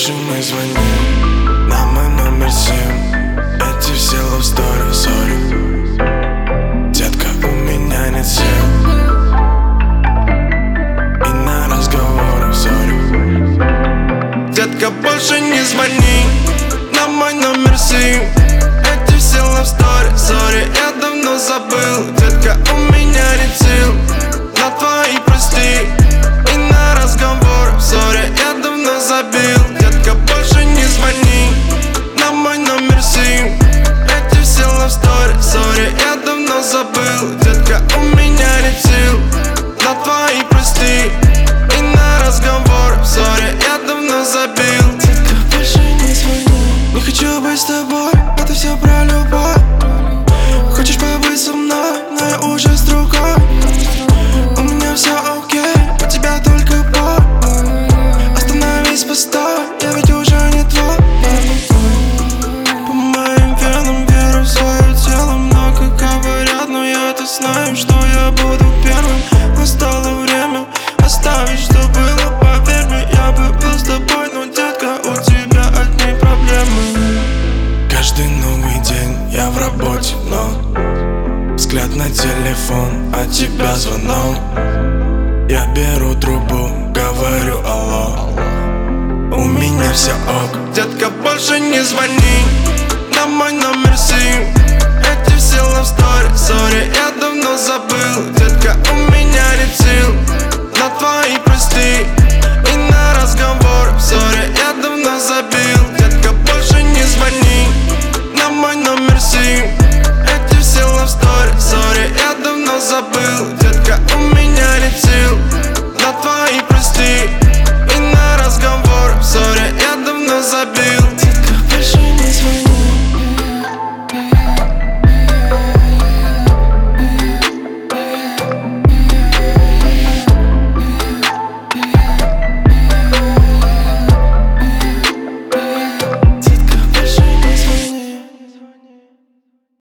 больше не звони на мой номер 7. Эти все love story, sorry. Детка, у меня нет сил и на разговоры, sorry. Детка, больше не звони на мой номер 7. Эти все love story, sorry. Я давно забыл, детка, у меня нет сил на твои прости и на разговор, sorry. Я давно забил, детка, больше не звони на мой номер 7. Эти все love story, sorry. Я давно забыл, детка, у меня нет сил на твои прости и на разговор, sorry. Я давно забил. Детка, больше не звони. Не хочу быть с тобой, это все про любовь. Хочешь побыть со мной, но я уже с другой. У меня все окей, у тебя только боль. Остановись, постой, я ведь уже не твой. По моим венам веру в свое тело. Много говорят, но я-то знаю, что я буду первым. Настало время оставить, что было, поверь мне. Я бы был с тобой, но, детка, у тебя одни проблемы. Каждый новый день я в работе, но взгляд на телефон, от тебя звонок. Я беру трубу, говорю алло. У меня все ок. Детка, больше не звони на мой номер 7. Эти все love story, sorry. Я давно забыл, детка, у меня нет сил на твои прости и на разговор, sorry. Я давно забил, детка, больше не звони на мой номер 7. Эти все love story, sorry. Я давно забыл, детка, у меня нет сил на твои прости и на разговор, sorry. Я давно забил.